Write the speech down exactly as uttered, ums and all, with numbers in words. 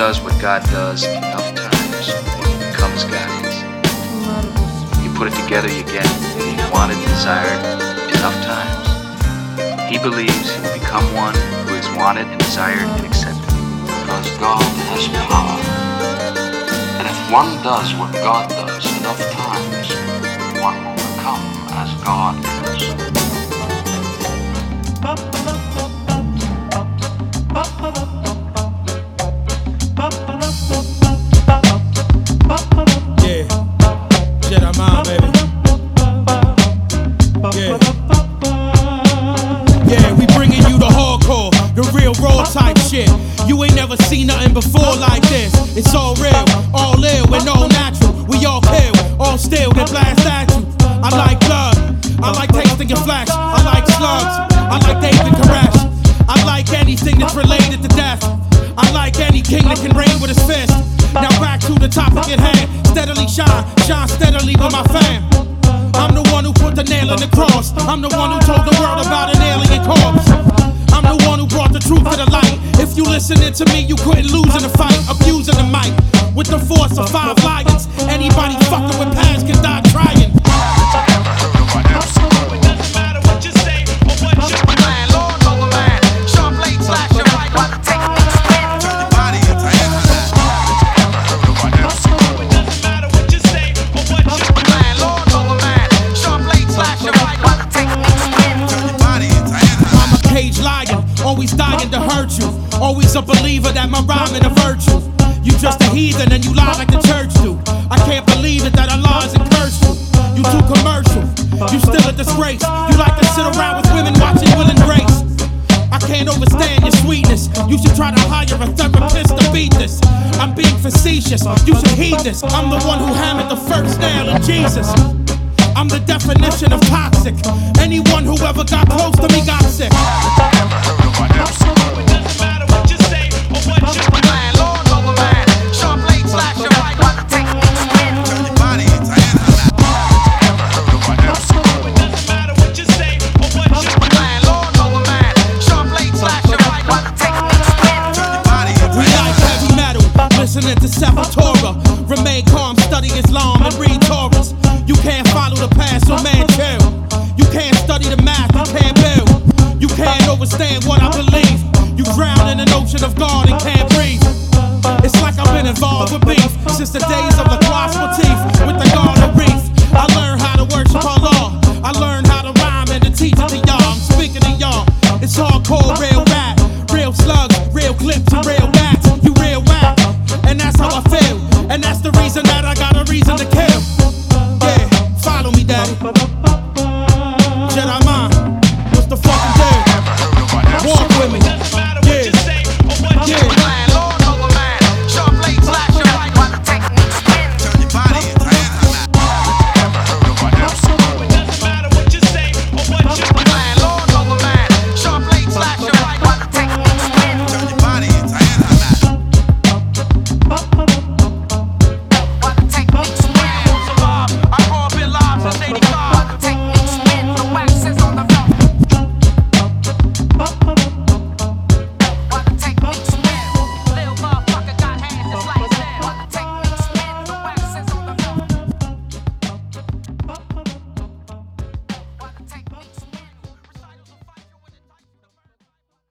does what God does enough times, it becomes God's. You put it together, you get being wanted and desired enough times. He believes he will become one who is wanted and desired and accepted. Because God has power. And if one does what God does enough times, one will become as God is. Yeah, Jedi mind, baby. Yeah, yeah, we bringing you the hardcore, the real raw type shit. You ain't never seen nothing before like this. It's all real, all ill, and all natural. We all kill, all still, they blast at you. I like blood, I like tasting your flesh. I like slugs, I like David Koresh. I like anything that's related to death. I like any king that can reign with his fist. Now back to the topic at hand. Steadily shine, shine steadily with my fam. I'm the one who put the nail in the cross. I'm the one who told the world about an alien corpse. I'm the one who brought the truth to the light. If you listening to me, you couldn't lose in the fight. Abusing the mic with the force of five lions. Anybody fucking with past can die trying. Always dying to hurt you. Always a believer that my rhyming a virtue. You just a heathen and you lie like the church do. I can't believe it that Allah has encouraged you. You too commercial. You still a disgrace. You like to sit around with women watching Will and Grace. I can't understand your sweetness. You should try to hire a therapist to beat this. I'm being facetious. You should heed this. I'm the one who hammered the first nail in Jesus. I'm the definition of toxic. Anyone who ever got close to me got sick. Listening to Sepultura, remain calm, study Islam and read Taurus. You can't follow the past, so man chill. You can't study the math, you can't build. You can't understand what I believe. You drown in an ocean of God and can't breathe. It's like I've been involved with